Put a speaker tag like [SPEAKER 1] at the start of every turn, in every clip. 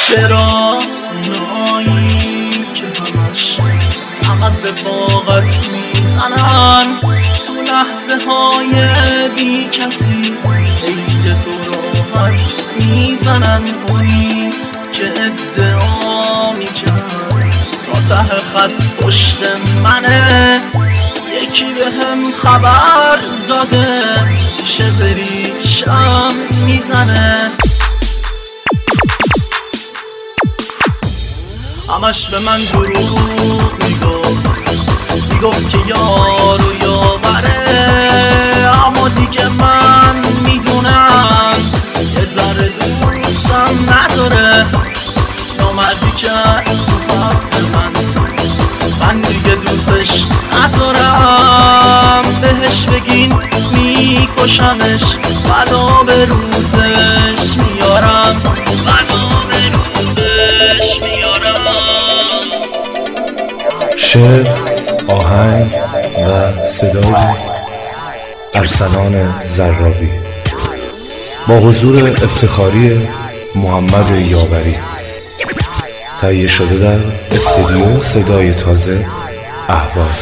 [SPEAKER 1] چرا نایی که همش هم از رفاقت میزنن تو لحظه های بی کسی عید تو راحت میزنن. اونی که ادعا میکرد تا ته خط پشت منه یکی به هم خبر داده پیشه بریشم میزنه. همش به من دروغ میگفت که یار و یاوره، اما دیگه من میدونم یه ذره دوستم نداره. نامردی کرد تو حق من دیگه دوستش ندارم. بهش بگین میکشمش بلا به روزش میارم، بلا به روزش میارم.
[SPEAKER 2] شعر، آهنگ و صدای ارسلان زرابی با حضور افتخاری محمد یاوری، تهیه شده در استودیو صدای تازه اهواز.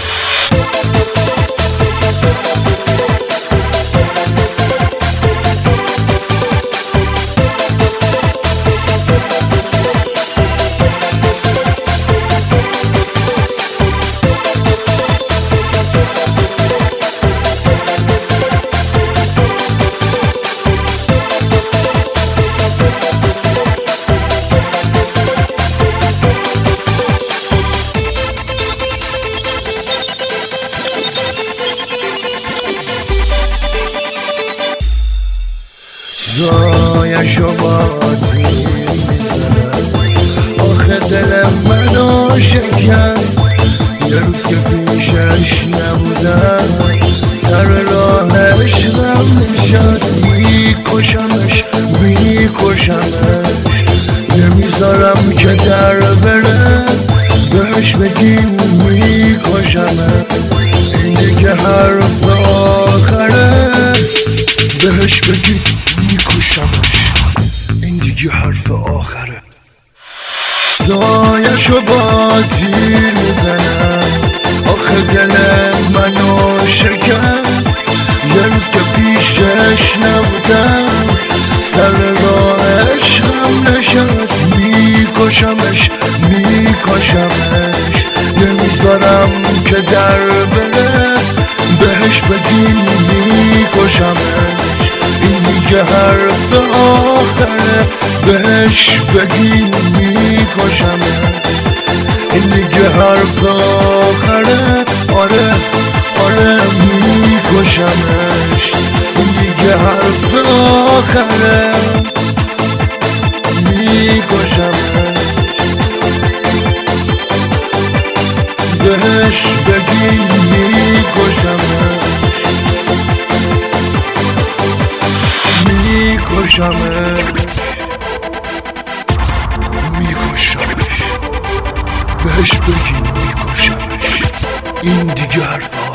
[SPEAKER 3] زایشو باد میزنم آخه دل منو شکست. یه روز که پیشش نبودم سر راهش رم نشست. میکشمش نمیذارم که در بره، بهش بگیم میکشمش. این دیگه حرف آخره، بهش بگید میکشمش. این دیگه حرف آخره. سایشو با تیر میزنم آخه دل منو شکست. یه روز که پیشش نبودم سر راهش هم نشست. میکشمش نمیذارم که در بره، بهش بگیم میکشمش. این دیگه حرف آخره، بهش بگیم میکشمش. این دیگه حرف آخره، آره میکشمش. این دیگه حرف آخره، میکشمش. بهش بگیم میکشمش. میکشمش. بهش بگیم میکشمش. این دیگه حرف